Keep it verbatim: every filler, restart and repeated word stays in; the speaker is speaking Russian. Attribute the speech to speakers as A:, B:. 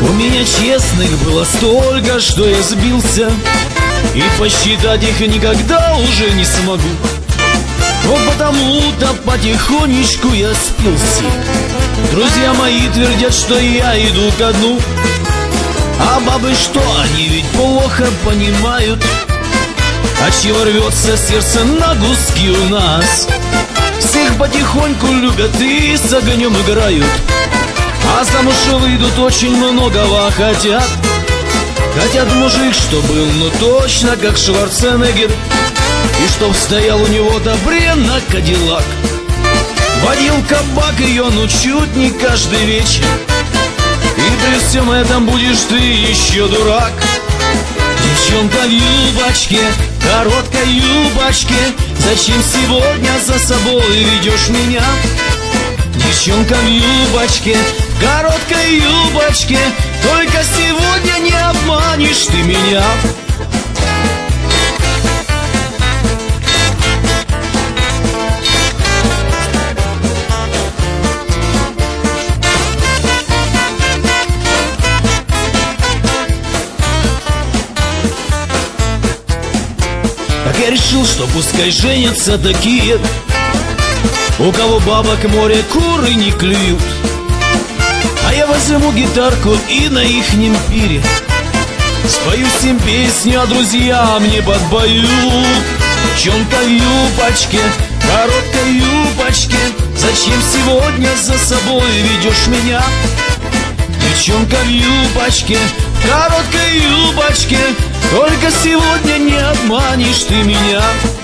A: У меня честных было столько, что я сбился, и посчитать их никогда уже не смогу. Вот потому-то потихонечку я спился. Друзья мои твердят, что я иду ко дну. А бабы что, они ведь плохо понимают, отчего рвется сердце на гуски у нас. Всех потихоньку любят и с огнем играют, а замуж выйдут очень многого хотят. Хотят мужик, что был, ну точно как Шварценеггер, и чтоб стоял у него добренно Кадиллак. Водил кабак ее, ну чуть не каждый вечер, и при всем этом будешь ты еще дурак. Девчонка в юбочке, короткой юбочке, зачем сегодня за собой ведешь меня? Девчонка в юбочке, короткой юбочке, только сегодня не обманешь ты меня. Так я решил, что пускай женятся такие, у кого бабок море куры не клюют. А я возьму гитарку и на ихнем пире спою всем песню, а друзья мне подпоют. Девчонка в юбочке, короткой юбочке, зачем сегодня за собой ведешь меня? Девчонка в юбочке, короткой юбочке, только сегодня не обманешь ты меня.